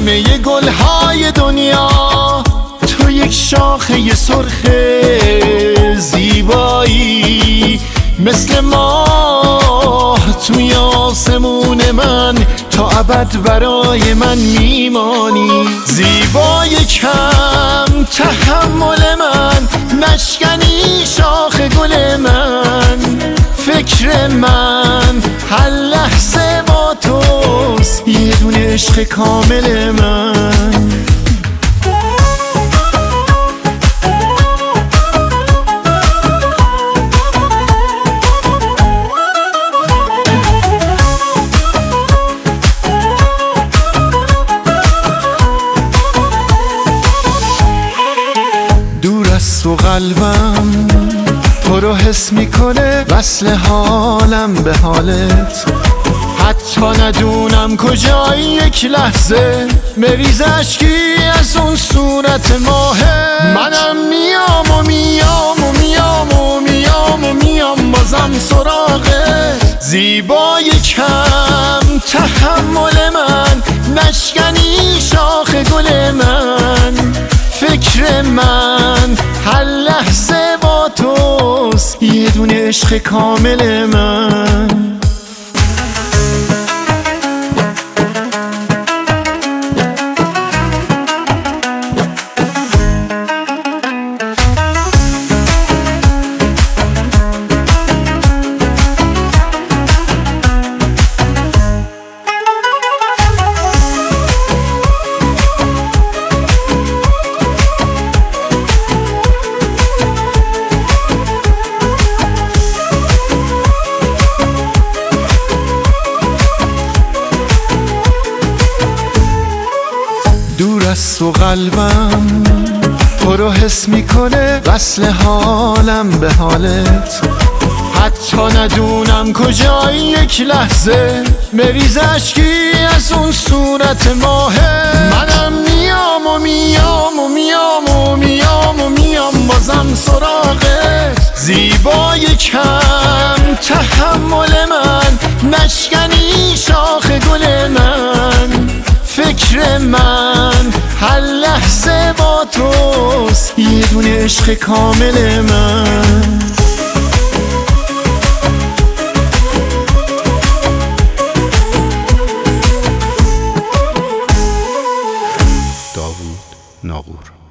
همه گلهای دنیا تو یک شاخه سرخ زیبایی، مثل ماه توی آسمون من تا ابد برای من میمانی. زیبای کم تحمل من، نشکنی شاخ گل من، فکر من هر لحظه با توست، یه دونه عشق کامل من. دور از تو قلبم تو رو حس میکنه، وصل حالم به حالت، حتی ندونم کجایی یک لحظه مریز اشکی از اون صورت ماهت. منم میام و میام و میام و میام و میام بازم سراغت. زیبای کم تحمل من، نشکنی شاخ گل من، فکر من هر لحظه با توست، یه دونه عشق کامل من. دور از تو قلبم تو رو حس میکنه، وصل حالم به حالت، حتی ندونم کجایی یک لحظه مریز اشکی از اون صورت ماهت. منم میام و میام و میام و میام و میام بازم سراغت. زیبای کم تحمل من، نشکنی شاخ گل من، فکر من هر لحظه با توست، یه دونه عشق کامل من. داوود ناقور.